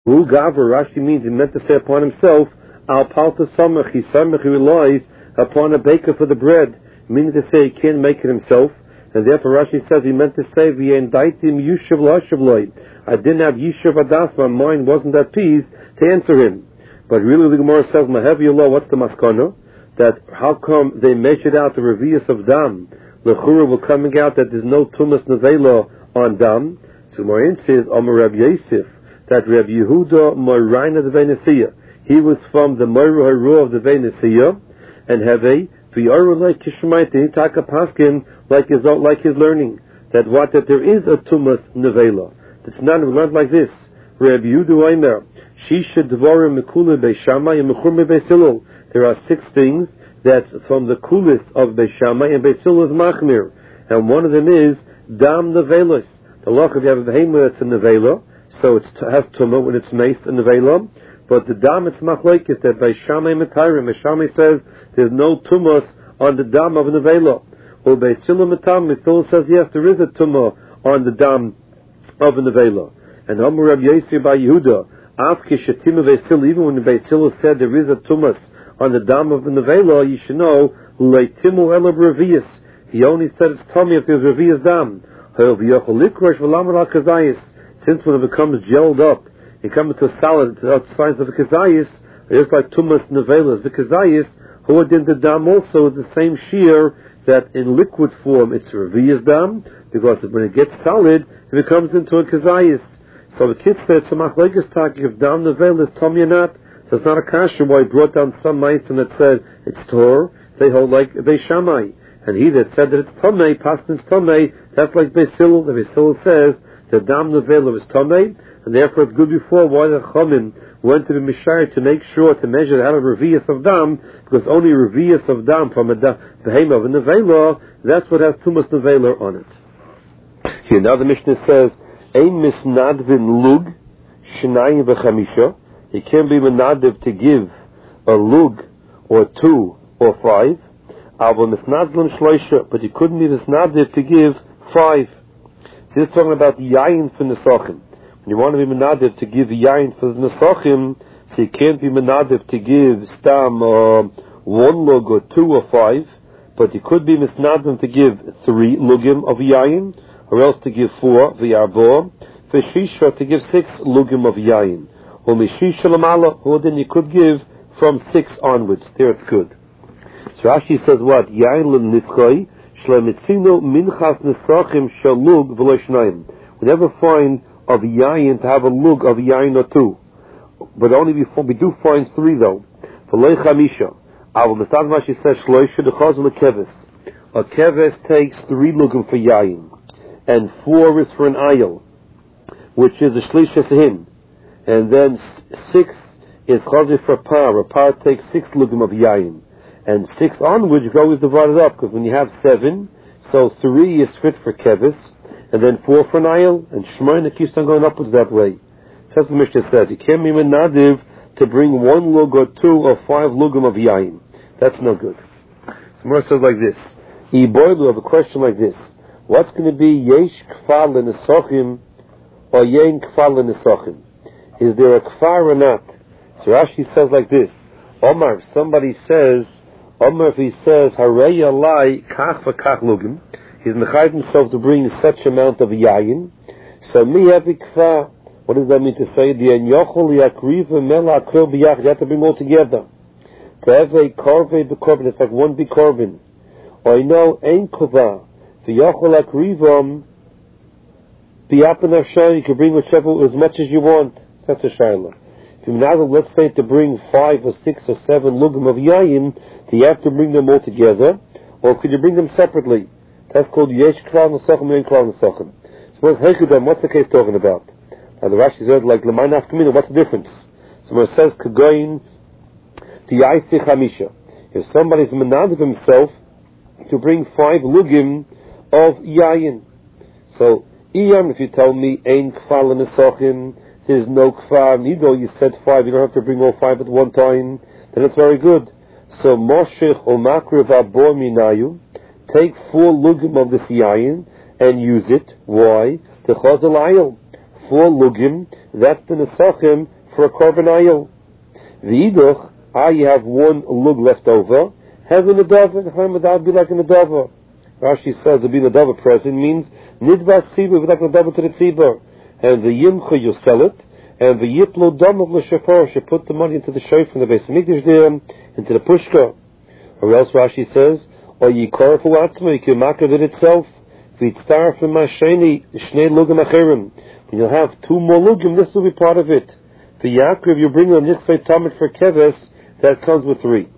Rashi means he meant to say upon himself, Al Palta Samach, he relies upon a baker for the bread, meaning to say he can't make it himself. And therefore Rashi says he meant to say, V'yendaitim Yishuv L'Ashav Loi. I didn't have Yishuv Adas, my mind wasn't at peace to answer him. But really the Gemara says, Mahevi Allah, what's the maskana? That how come they measured out the revius of Dam? L'chura will coming out that there's no Tumas Nevela on Dam. So Gemara says, Amar Reb Yosef, that Reb Yehuda Moraina the Venesiya. He was from the Moira Haru of the Venesiya, and Heve, V'yarulai Kishmaita, he take a paskin like his learning. That there is a Tumas Nevela. It's not learned like this. Reb Yehuda Omer, Shisha Dvorim Mekula Beishamai and Mechur Beisilul. There are 6 things that's from the kulis of Beishamai, and Beisilul is Machmir. And one of them is Dam Nevelos. The law if you have a behemoth that's a Nevela, so it's to have Tumah when it's maced a Nevela. But the Dam it's Machlekes that Beishamai Metayrim. Beishamai says there's no Tumas on the Dam of a Nevela. Or Beisilul Metam, Beisilul says yes, there is a Tumah on the Dam of a Nevela. And Amar Reb Yosef by Yehuda, even when the Beit Hillel said there is a tumas on the dam of the nevela, you should know leitimu elab revius. He only said it's tummy if there's revius dam. Since when it becomes gelled up, it comes to a salad, it's signs of a kazayis. It's like tumas nevelas. The kazayis who did the dam also is the same shear that in liquid form it's revius dam, because when it gets solid, it becomes into a kazayis. So the kid said, so Machlekes talking if Dam Nevel is Tom or not. So it's not a kasha why he brought down some mitzvah that said it's Tor. They hold like Beishamai. And he that said that it's Tomei, Pastin's Tomei, that's like Beisilul. The Beisilul says that Dam Nevel is Tomei, and therefore it's good before why the Chomim went to the Mishar to make sure to measure out of Revius of Dam, because only Revius of Dam from a Behem of a Nevela, that's what has Tumas Nevela on it. Here now the Mishnah says, Ein misnadvin lug shnayim v'chamisha. It can be menadiv to give a lug or 2 or 5. Avo misnadvin shloisha, but you couldn't be misnadiv to give 5. This is talking about yayin for nesachim. When you want to be menadiv to give yayin for nesachim, so you can't be menadiv to give stam 1 lug or 2 or 5, but you could be misnadvin to give 3 lugim of yayin, or else to give 4 v'yarbo, v'shisha to give 6 lugim of yayin, or mishisha lamala, or then you could give from 6 onwards. There it's good. So Rashi says what? Yayin l'nifchai shlemitzino minchas nesachim shalug v'lo. We never find of yayin to have a lug of yayin or 2, but only before we do find 3 though. V'lo chamisha. Avol Mestad Rashi says shloisha dechaz l'keves. A keves takes 3 lugim for yayin, and 4 is for an ayil, which is a shlish him, and then 6 is chazi for a par. A par takes 6 lugim of yayin, and 6 onwards you can always divide it up, because when you have 7, so 3 is fit for kevis, and then 4 for an ayil, and shmoyna keeps on going upwards that way. So that's what the Mishnah says. You can't be menadiv to bring 1 lug or 2 or 5 lugim of yayin. That's no good. So Gemara says like this. Iboilu have a question like this. What's going to be yesh kfar l'nesachim or yein kfar l'nesachim? Is there a kfar or not? So Rashi says like this. Omar, if somebody says, if he says, Harei alai kach v'kach lugim, he's mechayiv himself to bring such amount of yayin, so mi have kfar. What does that mean to say? The enyochol yakriv v'mela akril b'yach, you have to bring all together. To have a korvei b'korban, it's like one big korban. Or you know, ein kova. You can bring whichever as much as you want. That's a shayla. If you now let's say to bring 5 or 6 or 7 lugim of yayin, do you have to bring them all together, or could you bring them separately? That's called yesh kvar nesachim, yein kvar nesachim. So what's the case talking about? Now the Rashi says like l'may nafkamina. What's the difference? So when it says kagoyin tiyaisi chamisha, if somebody's menadiv himself to bring 5 lugim of yayin. So, iyam, if you tell me, ein kfar l'nesachim, there's no kfar, neither you said 5, you don't have to bring all 5 at one time, then it's very good. So, moshech o makriv abo minayu, take 4 lugim of this yayin, and use it. Why? To chazal ayil. 4 lugim, that's the nesachim for a korban ayil. V'iduch, you have one lug left over, have a nedava, that would be like a nedava. Rashi says to be nedava present means nidva tzibur, like nedava to the tzibur. And the yimcha, you sell it, and the yiplo dam of l'shafar, you put the money into the shayf from the Beis Hamikdash there, into the pushka. Or else Rashi says, or yikar for atzma, you can makav it itself, v'yitztar from masheni, shnei lugim acherim. When you'll have two more lugim, this will be part of it. The Yaakov, you bring a nitzvei tamid for keves, that comes with 3.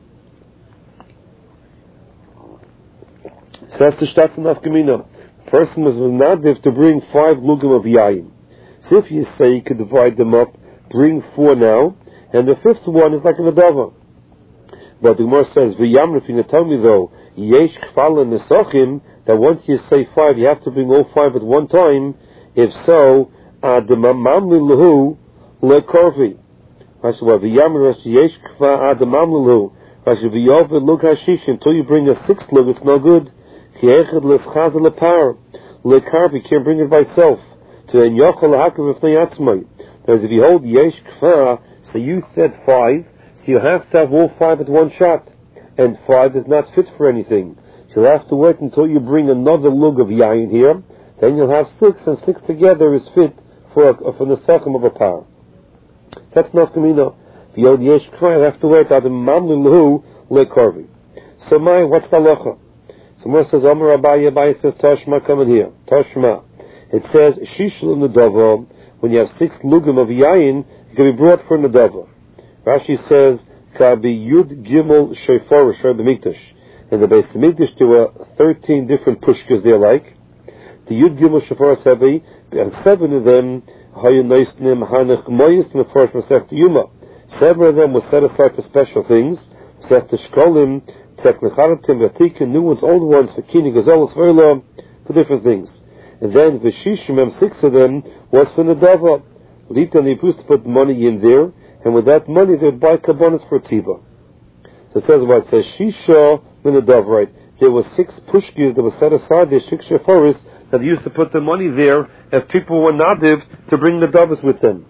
So that's the shtat and nafkamina. Person was nadiv to bring 5 lugim of yayin. So if you say you could divide them up, bring 4 now, and the 5th one is like a nedava. But the Gemara says, v'yamr, if you tell me though, yesh kfala nesachim, that once you say 5, you have to bring all 5 at one time. If so, adamamamli lahu lekorvi. Rashi, well, v'yamr yesh kfa adamamli lahu. Rashi, v'yov lug hashish, until you bring a 6th lug, it's no good. Ki'echad l'schaz l'par. Lekarvi, can't bring it by itself. To en yochel hakav ifnei atzmai. Whereas if you hold yesh kfa, so you said 5, so you have to have all 5 at one shot. And 5 is not fit for anything. So you'll have to wait until you bring another lug of yayin here. Then you'll have 6, and 6 together is fit for the sachem of a par. That's not kamina. If you hold yesh kfa, you have to wait ad mamli lahu lekarvi. So what's the halacha? Someone says, Amar Abaye says, Tashma, come in here. Tashma. It says, Shishul Nedava, when you have 6 lugim of yayin, it can be brought for Nedava. Rashi says, Kabi Yud Gimel Shofar Shor B'Mikdash. In the Beis Hamikdash, there were 13 different pushkas there like. The Yud Gimel Shofar Sabi, and 7 of them, Hayu Neisnim Hanach Moyis Mefarsh Masech Yuma. 7 of them were set aside for special things. Masech Shkolim, Teknecharatim, Vatikin, new ones, old ones, for Kini Gazolos, for different things. And then Vishishim, 6 of them, was for Nedava. Litan, they used to put money in there, and with that money they would buy kabbanas for Tziva. So it says what? It says Shisha Nedava, right? There were 6 pushkis that were set aside, there 6 shefaris, that they used to put the money there if people were nadiv to bring the Nedavas with them.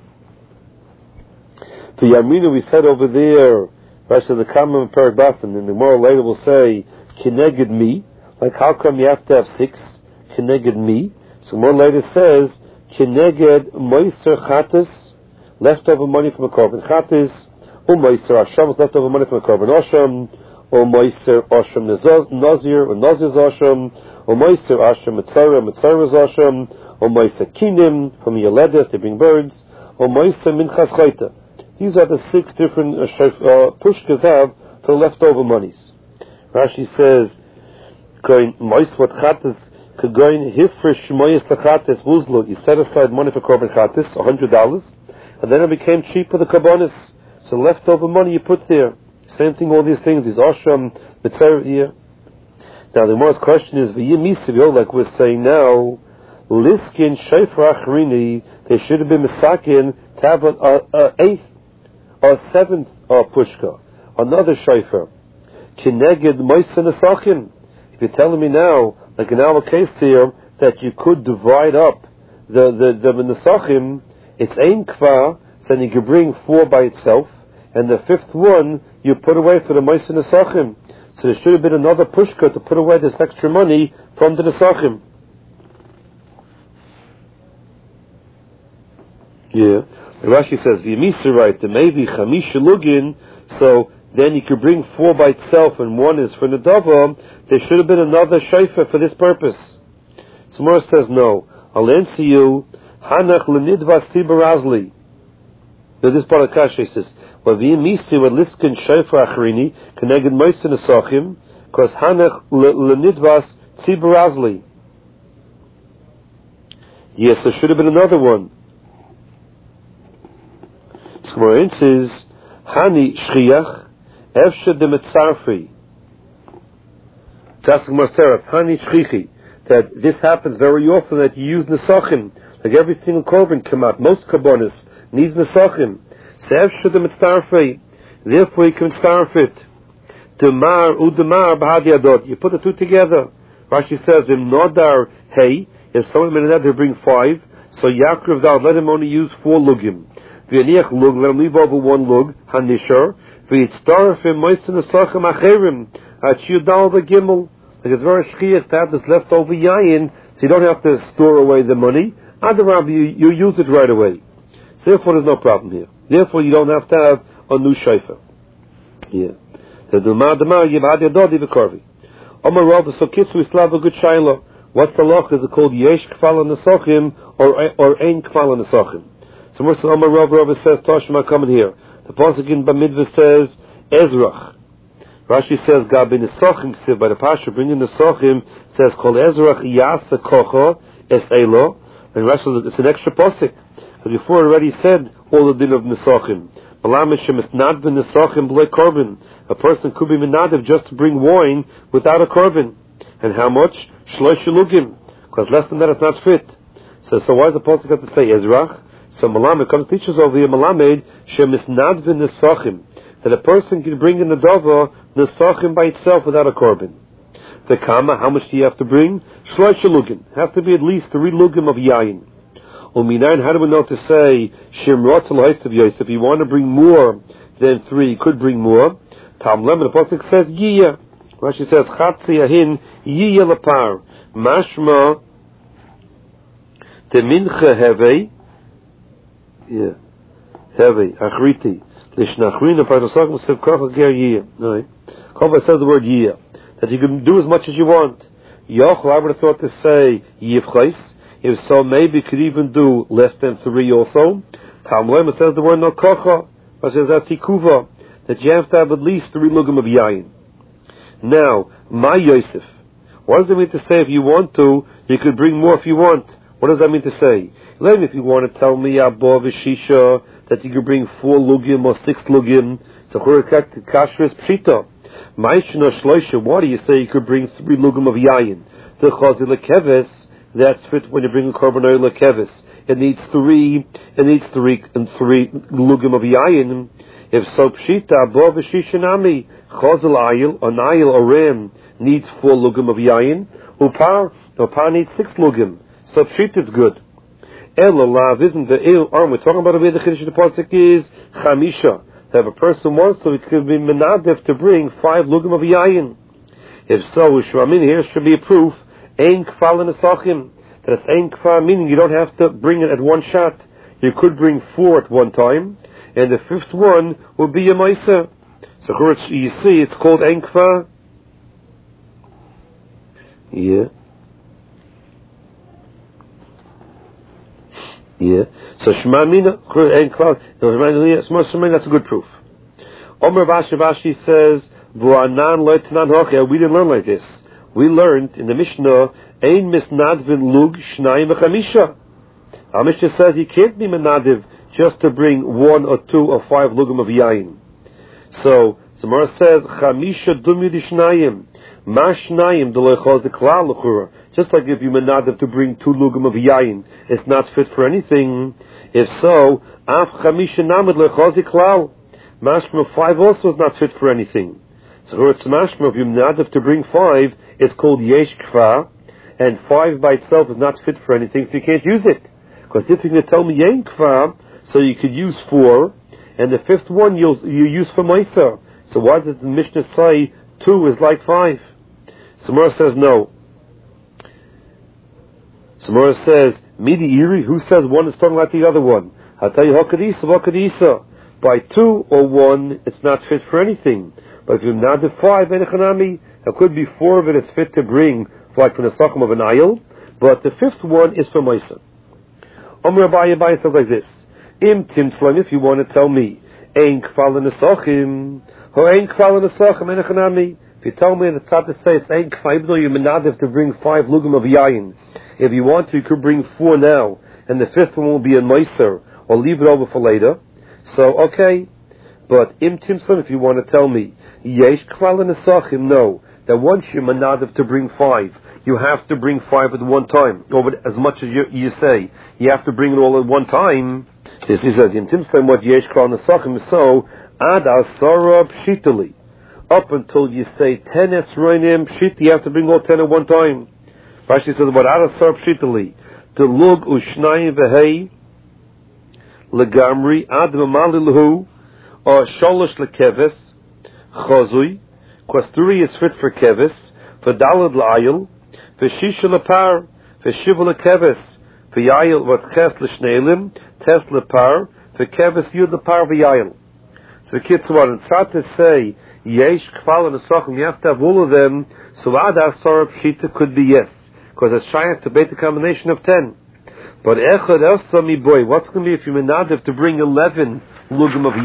For Yamina, we said over there, Rashi the Kamam and Perak Basan, and the Gemara later will say, Kineged me, like how come you have to have 6? Kineged me. So more later says, Kineged Moiser Chatis, leftover money from a korban Chatis, or Moiser Asham, leftover money from a korban Asham, or Moiser Asham Nazir, or Nazir's Asham, or Moiser Asham Mitzarah's Asham, or Moiser Kinim, from Yeledes, they bring birds, or Moiser Minchas Chayta. These are the 6 different pushkas have for leftover monies. Rashi says, going Mois what Chatis, Kagoin Hifresh Mois Lachatis Wuzlo, you set aside money for korban Chatis, $100, and then it became cheap for the Kabbanis. So leftover money you put there. Same thing, all these things, these Asham, Mitzvah here. Now the more question is, V'yimisiv, like we're saying now, Liskin Shayfra Achrini, they should have been Misakin to have an 8th or 7th pushka, another Shayfra. Kineged Moisen Asachin. If you're telling me now, like in our case here, that you could divide up the Nesachim, it's ein kva, so then you can bring 4 by itself, and the 5th one you put away for the Moisen Nesachim. So there should have been another pushka to put away this extra money from the Nesachim. Yeah. Rashi says, V'yimisa, right, the maybe Chamisha Lugin, so then you could bring 4 by itself and 1 is for Nedava. There should have been another Shayfa for this purpose. Samora says, no. Alensiyu, Hanach Lenidvas Tibarazli. Now this part of Kasha says, V'yimisa, with Liskin Shayfa Achrini, Keneged Moisen Asachim, because Hanach Lenidvas Tibarazli. Yes, there should have been another one. Gemara says, Hani Shchiach, Efshe de Metzarfi. Tasik Masteras, Hani Shchichi. That this happens very often that you use Nesachim. Like every single korban come out. Most korbanos needs Nesachim. So Efshe de Metzarfi. Therefore you can starf it. Demar Udemar Bahadi Adot. You put the 2 together. Rashi says, Im Nodar Hey, if someone made another bring 5, so Yaakov Dal, let him only use 4 lugim. V'yaniach lug, let him leave over one lug, hanishar, v'yitztarfim moisen esachem acherim, at shiyudal v'gimel. Like it's very shchiach to have this leftover yayin, so you don't have to store away the money. Adarab, you use it right away. So therefore there's no problem here. Therefore you don't have to have a new shayfa. Yeah. The Dumar Yibad Yadodi v'Korvi. Omar Rav, so kitzu islav a good shayla. What's the loch? Is it called yesh kfal nesachim or ein kfal nesachim? So Moshe Omar Rav says Toshma coming here. The pasuk in Bamidva says Ezrach. Rashi says Gabi nesachim siv by the pasuk bringing nesachim says called Ezrach yasa kocha es elo. And Rashi says it's an extra pasuk. Because before it already said all the din of nesachim. A person could be menadiv just to bring wine without a korban. And how much? Shlosh lugim. Because less than that it's not fit. So why does the pasuk have to say Ezrach? So Malamed comes to teach us over here, Malamed, shemisnadvin nesachim. That a person can bring in the dava nesachim by itself without a korban. The kama, how much do you have to bring? Shlosh lugim. Has to be at least 3 lugim of yayin. Uminayin, how do we know to say Shimrot L'Haisav Yosef? If you want to bring more than 3, you could bring more. Tam Lem, the pasuk says Yiyah. Rashi says Chatzi Ahin Yiyah Lapar Mashma Temincha Hevei Hevei Achriti Lishnachrina Partasach M'Sev Kocha Ger Yiyah. No, Kova says the word Yiyah, that you can do as much as you want. Yochel, I would have thought to say Yivchais. If so, maybe you could even do less than 3 also. Talmud says the word no kocha. It says that's tikuva, that you have to have at least 3 lugim of yayin. Now, my Yosef. What does it mean to say if you want to, you could bring more if you want? What does that mean to say? Then if you want to tell me Abba Vishisha that you could bring 4 lugim or 6 lugim, so kashrus pshita. Ma'ishna shloisha, what do you say you could bring 3 lugim of yayin? The chazil keves. That's fit when you bring a korban oil kevis. It needs 3 lugim of yayin. If so, pshita above shishanami chazal ayil, an ayil or ram needs 4 lugim of yayin. Upar needs 6 lugim. So pshita is good. Elalav isn't the il. We're talking about the way the chiddush of the pasuk is chamisha. That if a person wants to, it could be menadef to bring 5 lugim of yayin. If so, shramin here should be a proof. Ein kfal nesachim. That's ein kfal, meaning you don't have to bring it at one shot. You could bring 4 at one time, and the 5th one will be a ma'isa. So you see, it's called ein kfal. Yeah. So Shema Mina ein kfal. That's a good proof. Omer Vashi says, "V'anan lo'etanan hoche." We didn't learn like this. We learned in the Mishnah, Ein misnadvin lug shnayim v'chamisha. Our Mishnah says you can't be menadiv just to bring 1 or 2 or 5 lugim of yayin. So Gemara says chamisha dumi d'shnayim, ma shnayim d'loichos d'klal l'chura. Just like if you menadiv to bring 2 lugim of yayin, it's not fit for anything. If so, af chamisha namid l'chos d'klal. Mashma 5 also is not fit for anything. So it's mashma if you menadiv to bring 5. It's called yesh kfa, and 5 by itself is not fit for anything, so you can't use it. Because if you're going to tell me yein kfa, so you could use 4, and the 5th one you use for meiser. So why does the Mishnah say 2 is like 5? Samara says no. Samara says, Midi Iri, who says one is talking like the other one? I'll tell you, Hakadisa. By 2 or 1, it's not fit for anything. But if you're not the 5, Enechanami, there could be 4 of it is fit to bring, like for the sachem of an ayil, but the 5th one is for Maisa. Omer Abaye says like this: Im Timslam, if you want to tell me, Ein Kfal Nesachim, or Ein Kfal Nesachim, Enechanami. If you tell me at the top to say it's Ein Kfal, even though you're menadiv to bring 5 lugim of yayin, if you want to, you could bring 4 now, and the 5th one will be a Meiser, or leave it over for later. So, okay. But Im Timslam, if you want to tell me, Yesh Kfal Nesachim, no. That once you're menadiv to bring 5, you have to bring 5 at one time. Or as much as you say, you have to bring it all at one time. This is as in Timstam what Yesh Kfal Nesachim is so, Ad Asara Pshitali. Up until you say 10 Esroinim Pshit, you have to bring all 10 at one time. Rashi says about Ad Asara Pshitali. The Lug Ushnayim Vehei legamri ad mamalilhu or sholosh lekeves chozui, because 3 is fit for keves, for dalad la'ayil, for shisha lepar, for shiva lekeves, for yayil what ches l'shneilim, tes lepar, for keves yud lepar v'yayil. So the kids want it's hard to say yesh kfal and asachim, you have to have all of them, so ad asar pshita could be yes, because it's shy to bait a combination of 10. But echad elsa mi boy, what's going to be if you menadiv to bring 11 lugim of